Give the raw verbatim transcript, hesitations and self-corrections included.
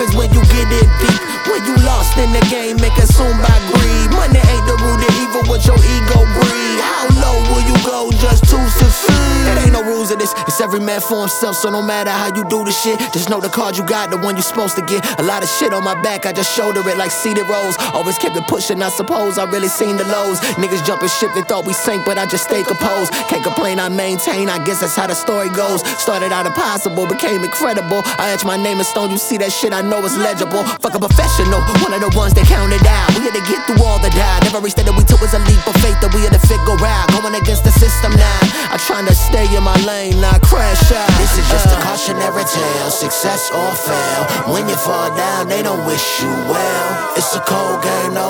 happens when you get in deep. When you lost in the game and consumed by greed. Money ain't the root of evil, what your ego breed. How low will you go just to succeed? It ain't no rules of this, it's every man for himself. So no matter how you do the shit, just know the card you got, the one you supposed to get. A lot of shit on my back, I just shoulder it like seated rows. Always kept it pushing, I suppose I really seen the lows. Niggas jumping ship, they thought we sank, but I just stay composed. Can't complain, I maintain, I guess that's how the story goes. Started out impossible, became incredible. I etch my name in stone, you see that shit, I know it's legible. Fuck a professional, one of the ones that counted out. We had to get through all the doubt. Every step that we took was a leap of faith that we had to figure out. Going against the system now, I'm trying to stay in my lane, not crash out. This is just a cautionary tale, success or fail. When you fall down, they don't wish you well. It's a cold game, no